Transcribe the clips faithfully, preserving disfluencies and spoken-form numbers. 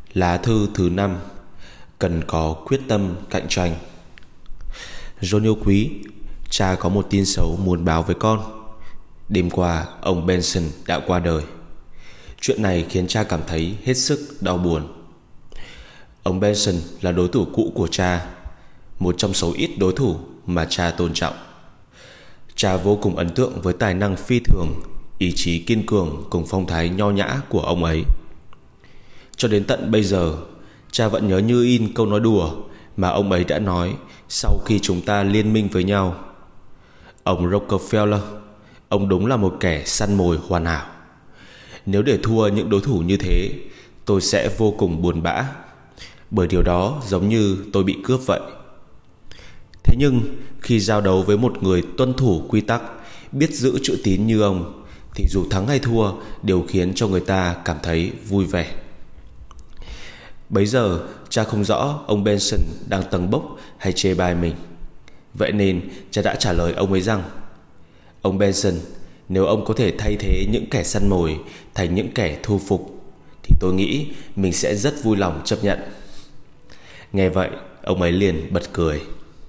Lá thư thứ năm. Cần có quyết tâm cạnh tranh. John yêu quý, cha có một tin xấu muốn báo với con. Đêm qua ông Benson đã qua đời. Chuyện này khiến cha cảm thấy hết sức đau buồn. Ông Benson là đối thủ cũ của cha, một trong số ít đối thủ mà cha tôn trọng. Cha vô cùng ấn tượng với tài năng phi thường, ý chí kiên cường cùng phong thái nho nhã của ông ấy. Cho đến tận bây giờ, cha vẫn nhớ như in câu nói đùa mà ông ấy đã nói sau khi chúng ta liên minh với nhau. Ông Rockefeller, ông đúng là một kẻ săn mồi hoàn hảo. Nếu để thua những đối thủ như thế, tôi sẽ vô cùng buồn bã, bởi điều đó giống như tôi bị cướp vậy. Thế nhưng khi giao đấu với một người tuân thủ quy tắc, biết giữ chữ tín như ông, thì dù thắng hay thua đều khiến cho người ta cảm thấy vui vẻ. Bấy giờ cha không rõ ông Benson đang tâng bốc hay chê bai mình. Vậy nên cha đã trả lời ông ấy rằng: Ông Benson, nếu ông có thể thay thế những kẻ săn mồi thành những kẻ thu phục, thì tôi nghĩ mình sẽ rất vui lòng chấp nhận. Nghe vậy, ông ấy liền bật cười.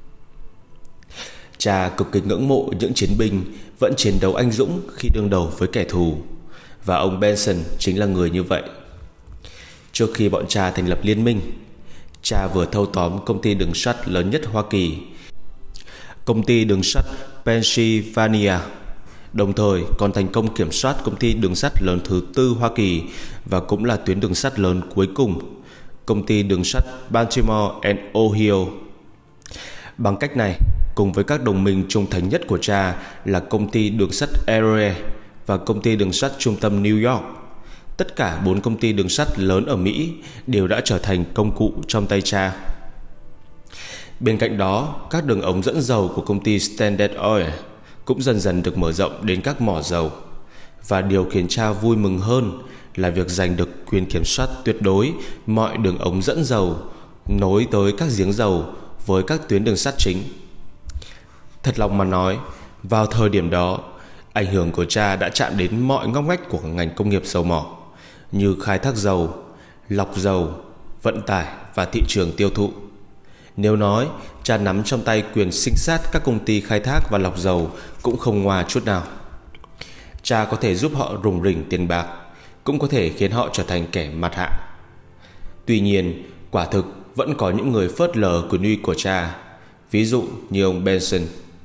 Cha cực kỳ ngưỡng mộ những chiến binh vẫn chiến đấu anh dũng khi đương đầu với kẻ thù, và ông Benson chính là người như vậy. Trước khi bọn cha thành lập liên minh, cha vừa thâu tóm công ty đường sắt lớn nhất Hoa Kỳ, công ty đường sắt Pennsylvania, đồng thời còn thành công kiểm soát công ty đường sắt lớn thứ tư Hoa Kỳ và cũng là tuyến đường sắt lớn cuối cùng, công ty đường sắt Baltimore and Ohio. Bằng cách này, cùng với các đồng minh trung thành nhất của cha là công ty đường sắt Erie và công ty đường sắt trung tâm New York, tất cả bốn công ty đường sắt lớn ở Mỹ đều đã trở thành công cụ trong tay cha. Bên cạnh đó, các đường ống dẫn dầu của công ty Standard Oil cũng dần dần được mở rộng đến các mỏ dầu. Và điều khiến cha vui mừng hơn là việc giành được quyền kiểm soát tuyệt đối mọi đường ống dẫn dầu nối tới các giếng dầu với các tuyến đường sắt chính. Thật lòng mà nói, vào thời điểm đó, ảnh hưởng của cha đã chạm đến mọi ngóc ngách của ngành công nghiệp dầu mỏ, như khai thác dầu, lọc dầu, vận tải và thị trường tiêu thụ. Nếu nói cha nắm trong tay quyền sinh sát các công ty khai thác và lọc dầu cũng không ngoa chút nào. Cha có thể giúp họ rủng rỉnh tiền bạc, cũng có thể khiến họ trở thành kẻ mặt hạng. Tuy nhiên, quả thực vẫn có những người phớt lờ quyền uy của cha, ví dụ như ông Benson.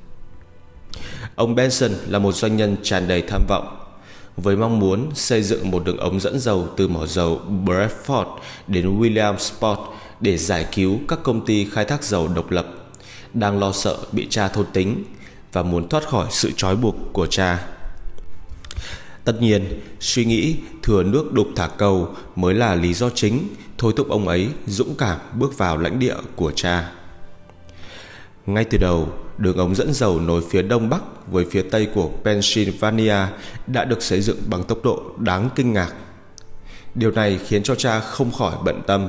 Ông Benson là một doanh nhân tràn đầy tham vọng, với mong muốn xây dựng một đường ống dẫn dầu từ mỏ dầu Bradford đến Williamsport để giải cứu các công ty khai thác dầu độc lập, đang lo sợ bị cha thôn tính và muốn thoát khỏi sự trói buộc của cha. Tất nhiên, suy nghĩ thừa nước đục thả câu mới là lý do chính thôi thúc ông ấy dũng cảm bước vào lãnh địa của cha. Ngay từ đầu, đường ống dẫn dầu nối phía đông bắc với phía tây của Pennsylvania đã được xây dựng bằng tốc độ đáng kinh ngạc. Điều này khiến cho cha không khỏi bận tâm.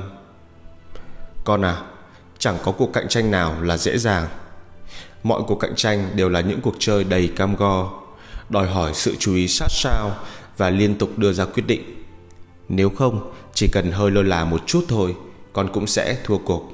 Con à, chẳng có cuộc cạnh tranh nào là dễ dàng. Mọi cuộc cạnh tranh đều là những cuộc chơi đầy cam go, đòi hỏi sự chú ý sát sao và liên tục đưa ra quyết định. Nếu không, chỉ cần hơi lơ là một chút thôi, con cũng sẽ thua cuộc.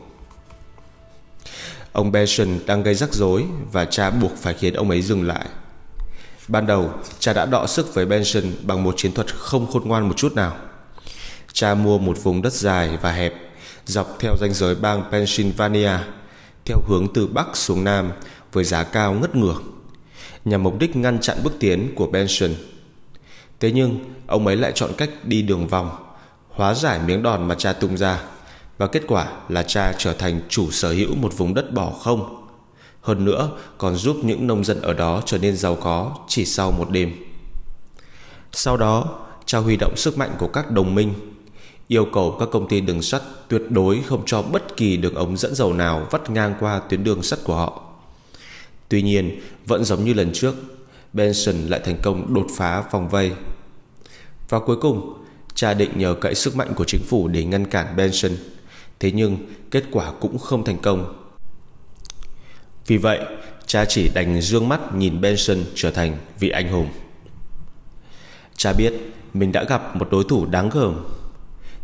Ông Benson đang gây rắc rối và cha buộc phải khiến ông ấy dừng lại. Ban đầu, cha đã đọ sức với Benson bằng một chiến thuật không khôn ngoan một chút nào. Cha mua một vùng đất dài và hẹp dọc theo ranh giới bang Pennsylvania, theo hướng từ Bắc xuống Nam với giá cao ngất ngưởng, nhằm mục đích ngăn chặn bước tiến của Benson. Thế nhưng, ông ấy lại chọn cách đi đường vòng, hóa giải miếng đòn mà cha tung ra, và kết quả là cha trở thành chủ sở hữu một vùng đất bỏ không. Hơn nữa, còn giúp những nông dân ở đó trở nên giàu có chỉ sau một đêm. Sau đó, cha huy động sức mạnh của các đồng minh, yêu cầu các công ty đường sắt tuyệt đối không cho bất kỳ đường ống dẫn dầu nào vắt ngang qua tuyến đường sắt của họ. Tuy nhiên, vẫn giống như lần trước, Benson lại thành công đột phá vòng vây. Và cuối cùng, cha định nhờ cậy sức mạnh của chính phủ để ngăn cản Benson. Thế nhưng, kết quả cũng không thành công. Vì vậy, cha chỉ đành dương mắt nhìn Benson trở thành vị anh hùng. Cha biết mình đã gặp một đối thủ đáng gờm.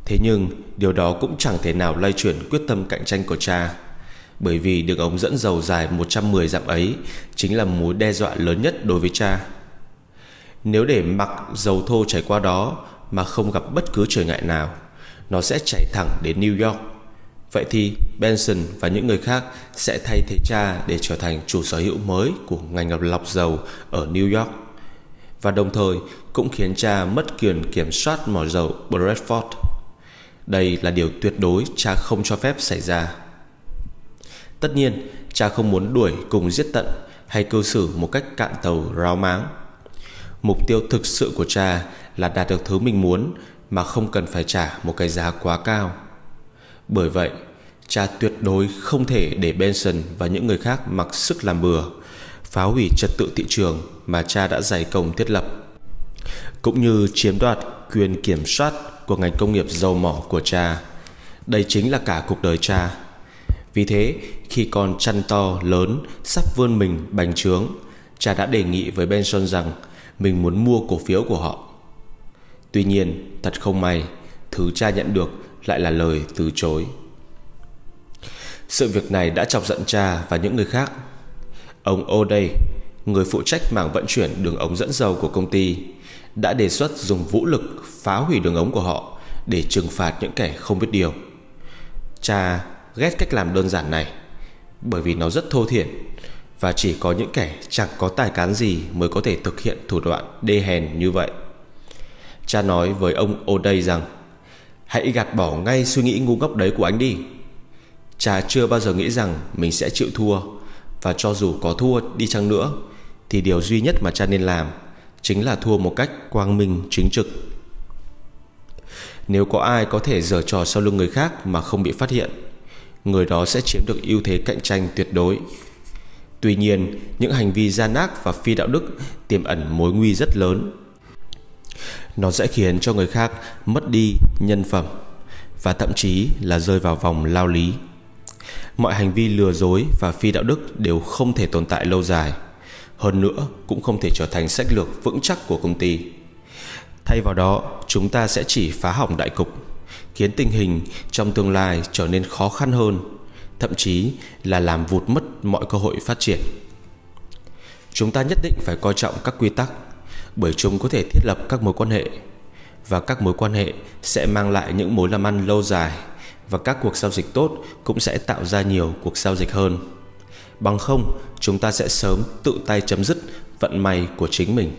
Thế nhưng điều đó cũng chẳng thể nào lay chuyển quyết tâm cạnh tranh của cha, bởi vì đường ống dẫn dầu dài một trăm mười dặm ấy chính là mối đe dọa lớn nhất đối với cha. Nếu để mặc dầu thô chảy qua đó mà không gặp bất cứ trở ngại nào, nó sẽ chảy thẳng đến New York. Vậy thì Benson và những người khác sẽ thay thế cha để trở thành chủ sở hữu mới của ngành lọc dầu ở New York, và đồng thời cũng khiến cha mất quyền kiểm soát mỏ dầu Bradford. Đây là điều tuyệt đối cha không cho phép xảy ra. Tất nhiên, cha không muốn đuổi cùng giết tận hay cư xử một cách cạn tàu ráo máng. Mục tiêu thực sự của cha là đạt được thứ mình muốn mà không cần phải trả một cái giá quá cao. Bởi vậy, cha tuyệt đối không thể để Benson và những người khác mặc sức làm bừa, phá hủy trật tự thị trường mà cha đã dày công thiết lập, cũng như chiếm đoạt quyền kiểm soát của ngành công nghiệp dầu mỏ của cha. Đây chính là cả cuộc đời cha. Vì thế, khi con chăn to lớn sắp vươn mình bành trướng, cha đã đề nghị với Benson rằng mình muốn mua cổ phiếu của họ. Tuy nhiên, thật không may, thứ cha nhận được lại là lời từ chối. Sự việc này đã chọc giận cha và những người khác. Ông O'Day, người phụ trách mảng vận chuyển đường ống dẫn dầu của công ty, đã đề xuất dùng vũ lực phá hủy đường ống của họ để trừng phạt những kẻ không biết điều. Cha ghét cách làm đơn giản này, bởi vì nó rất thô thiển, và chỉ có những kẻ chẳng có tài cán gì mới có thể thực hiện thủ đoạn đê hèn như vậy. Cha nói với ông O'Day rằng: hãy gạt bỏ ngay suy nghĩ ngu ngốc đấy của anh đi. Cha chưa bao giờ nghĩ rằng mình sẽ chịu thua, và cho dù có thua đi chăng nữa thì điều duy nhất mà cha nên làm chính là thua một cách quang minh chính trực. Nếu có ai có thể giở trò sau lưng người khác mà không bị phát hiện, người đó sẽ chiếm được ưu thế cạnh tranh tuyệt đối. Tuy nhiên, những hành vi gian ác và phi đạo đức tiềm ẩn mối nguy rất lớn. Nó sẽ khiến cho người khác mất đi nhân phẩm và thậm chí là rơi vào vòng lao lý. Mọi hành vi lừa dối và phi đạo đức đều không thể tồn tại lâu dài, hơn nữa cũng không thể trở thành sách lược vững chắc của công ty. Thay vào đó, chúng ta sẽ chỉ phá hỏng đại cục, khiến tình hình trong tương lai trở nên khó khăn hơn, thậm chí là làm vụt mất mọi cơ hội phát triển. Chúng ta nhất định phải coi trọng các quy tắc, bởi chúng có thể thiết lập các mối quan hệ, và các mối quan hệ sẽ mang lại những mối làm ăn lâu dài, và các cuộc giao dịch tốt cũng sẽ tạo ra nhiều cuộc giao dịch hơn. Bằng không, chúng ta sẽ sớm tự tay chấm dứt vận may của chính mình.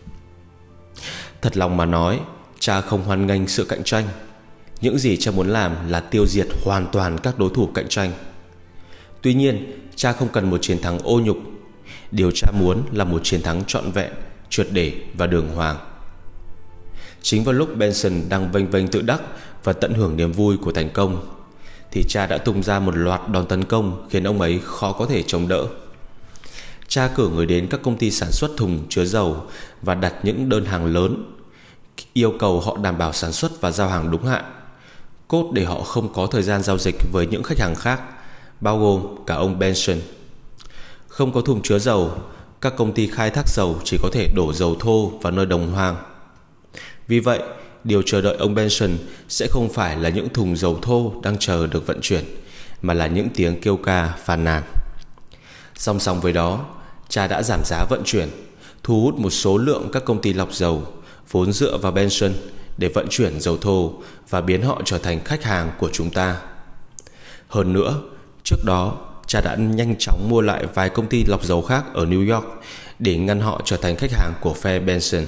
Thật lòng mà nói, cha không hoan nghênh sự cạnh tranh. Những gì cha muốn làm là tiêu diệt hoàn toàn các đối thủ cạnh tranh. Tuy nhiên, cha không cần một chiến thắng ô nhục. Điều cha muốn là một chiến thắng trọn vẹn, triệt để và đường hoàng. Chính vào lúc Benson đang vênh vênh tự đắc và tận hưởng niềm vui của thành công, thì cha đã tung ra một loạt đòn tấn công khiến ông ấy khó có thể chống đỡ. Cha cử người đến các công ty sản xuất thùng chứa dầu và đặt những đơn hàng lớn, yêu cầu họ đảm bảo sản xuất và giao hàng đúng hạn, cốt để họ không có thời gian giao dịch với những khách hàng khác, bao gồm cả ông Benson. Không có thùng chứa dầu, các công ty khai thác dầu chỉ có thể đổ dầu thô vào nơi đồng hoang. Vì vậy, điều chờ đợi ông Benson sẽ không phải là những thùng dầu thô đang chờ được vận chuyển, mà là những tiếng kêu ca phàn nàn. Song song với đó, cha đã giảm giá vận chuyển, thu hút một số lượng các công ty lọc dầu vốn dựa vào Benson để vận chuyển dầu thô và biến họ trở thành khách hàng của chúng ta. Hơn nữa, trước đó, cha đã nhanh chóng mua lại vài công ty lọc dầu khác ở New York để ngăn họ trở thành khách hàng của phe Benson.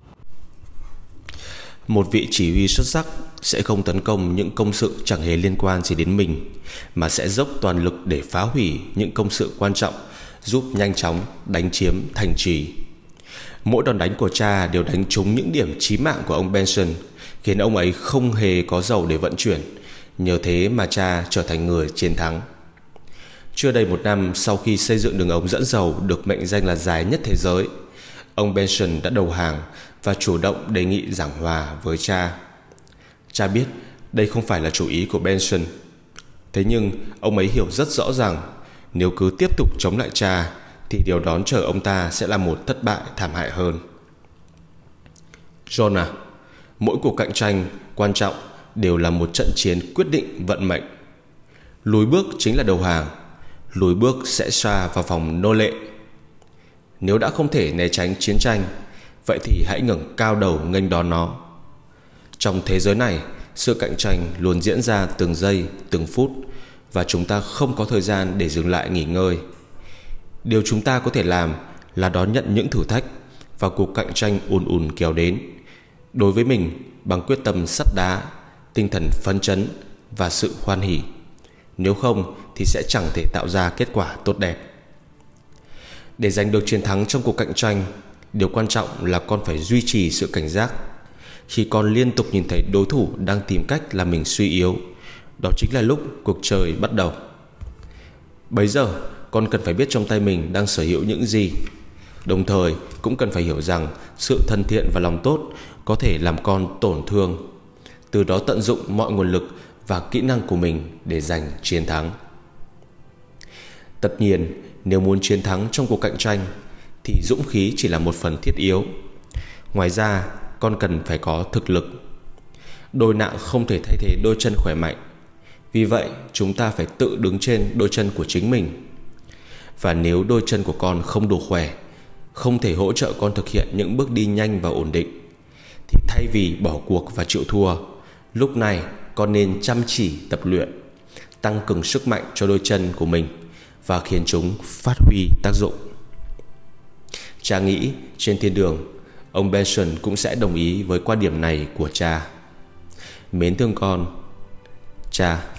Một vị chỉ huy xuất sắc sẽ không tấn công những công sự chẳng hề liên quan gì đến mình, mà sẽ dốc toàn lực để phá hủy những công sự quan trọng, giúp nhanh chóng đánh chiếm thành trì. Mỗi đòn đánh của cha đều đánh trúng những điểm chí mạng của ông Benson, khiến ông ấy không hề có dầu để vận chuyển. Nhờ thế mà cha trở thành người chiến thắng. Chưa đầy một năm sau khi xây dựng đường ống dẫn dầu được mệnh danh là dài nhất thế giới, ông Benson đã đầu hàng và chủ động đề nghị giảng hòa với cha. Cha biết đây không phải là chủ ý của Benson. Thế nhưng ông ấy hiểu rất rõ rằng nếu cứ tiếp tục chống lại cha thì điều đón chờ ông ta sẽ là một thất bại thảm hại hơn. John à, mỗi cuộc cạnh tranh quan trọng đều là một trận chiến quyết định vận mệnh. Lùi bước chính là đầu hàng, lùi bước sẽ sa vào vòng nô lệ. Nếu đã không thể né tránh chiến tranh, vậy thì hãy ngẩng cao đầu nghênh đón nó. Trong thế giới này, sự cạnh tranh luôn diễn ra từng giây, từng phút, và chúng ta không có thời gian để dừng lại nghỉ ngơi. Điều chúng ta có thể làm là đón nhận những thử thách và cuộc cạnh tranh ùn ùn kéo đến, đối với mình bằng quyết tâm sắt đá, tinh thần phấn chấn và sự hoan hỉ. Nếu không thì sẽ chẳng thể tạo ra kết quả tốt đẹp. Để giành được chiến thắng trong cuộc cạnh tranh, điều quan trọng là con phải duy trì sự cảnh giác. Khi con liên tục nhìn thấy đối thủ đang tìm cách làm mình suy yếu, đó chính là lúc cuộc chơi bắt đầu. Bấy giờ, con cần phải biết trong tay mình đang sở hữu những gì. Đồng thời, cũng cần phải hiểu rằng sự thân thiện và lòng tốt có thể làm con tổn thương. Từ đó tận dụng mọi nguồn lực và kỹ năng của mình để giành chiến thắng. Tất nhiên, nếu muốn chiến thắng trong cuộc cạnh tranh thì dũng khí chỉ là một phần thiết yếu. Ngoài ra, con cần phải có thực lực. Đôi nặng không thể thay thế đôi chân khỏe mạnh. Vì vậy, chúng ta phải tự đứng trên đôi chân của chính mình. Và nếu đôi chân của con không đủ khỏe, không thể hỗ trợ con thực hiện những bước đi nhanh và ổn định, thì thay vì bỏ cuộc và chịu thua, lúc này con nên chăm chỉ tập luyện, tăng cường sức mạnh cho đôi chân của mình và khiến chúng phát huy tác dụng. Cha nghĩ trên thiên đường, ông Benson cũng sẽ đồng ý với quan điểm này của cha. Mến thương con, cha.